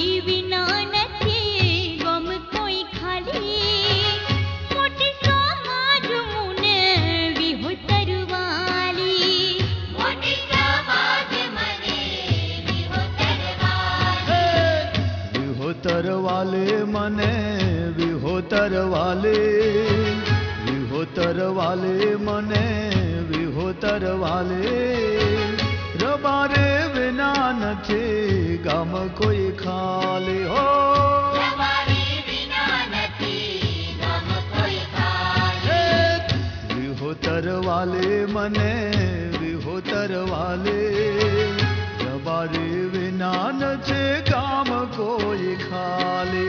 विहोतर वाले मने विहोतर वाले रबारे विना नथे गाम कोई खाली हो रबारे विना नथे गाम कोई खाली विहोतर वाले मने विहोतर वाले रबारे विना नथे गाम कोई खाली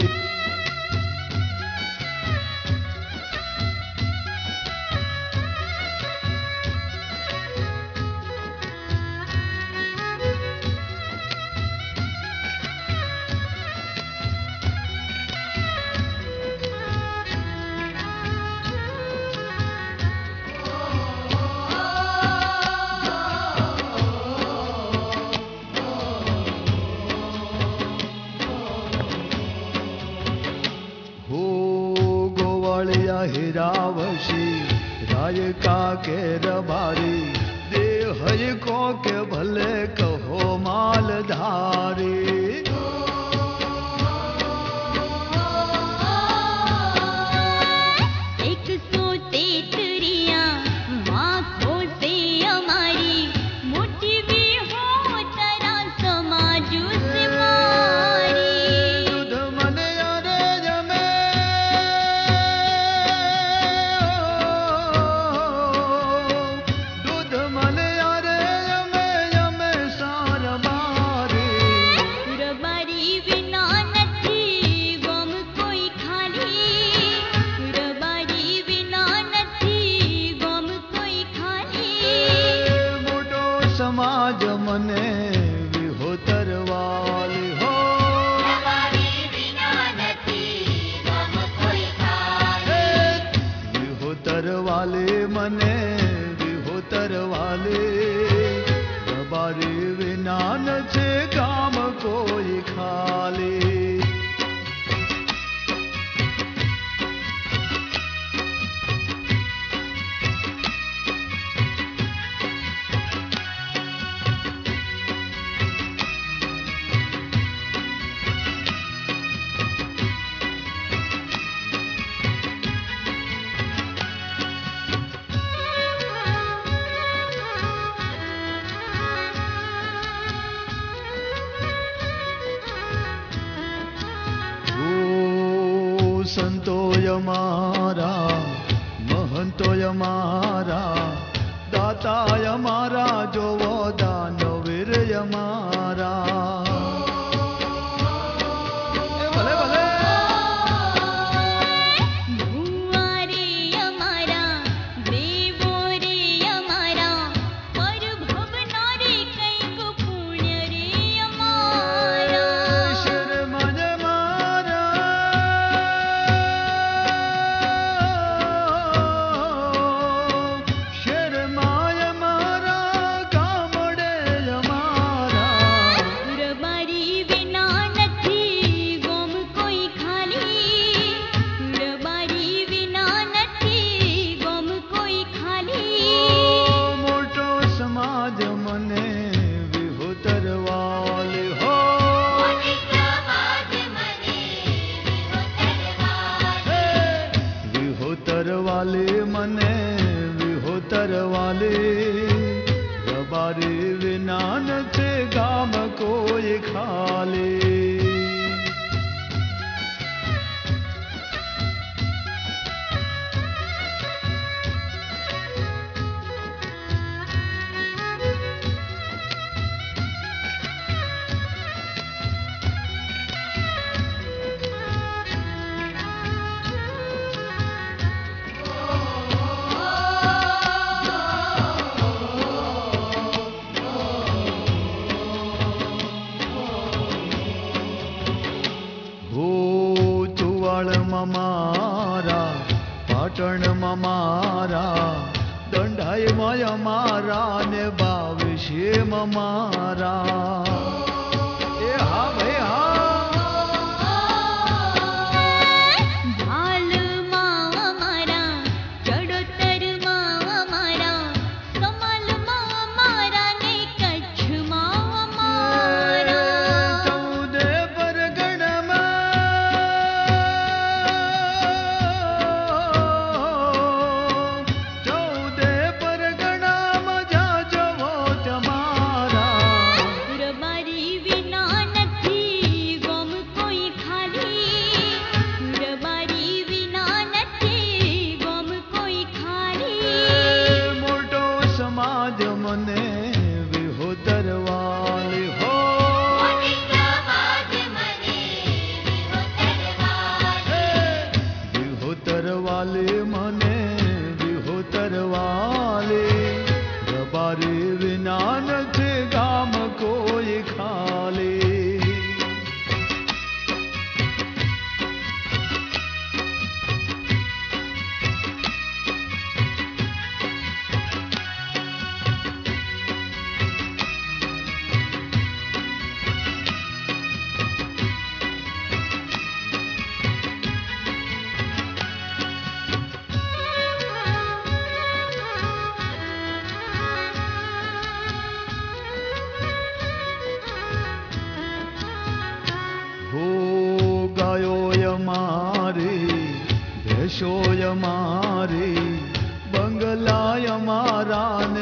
हिरावशी राय का के रबारी दे हय को के भले कहो मालधारी समाज मने विहोतर वाली हो विहोतर वाले मने विहोतर वाले रबारी विना नथे गाम कोई खाली संतोय मारा महंतोय मारा दाताय मारा जो वो दानवीर मारा भले भले वाले मने विहोतर वाले रबारे विना नथे गाम कोई खाली मारा पाटण मारा दंडाई माया मारा ने बाविशे मारा ए हा भाई हा શોય મારી બંગલાય મારા ને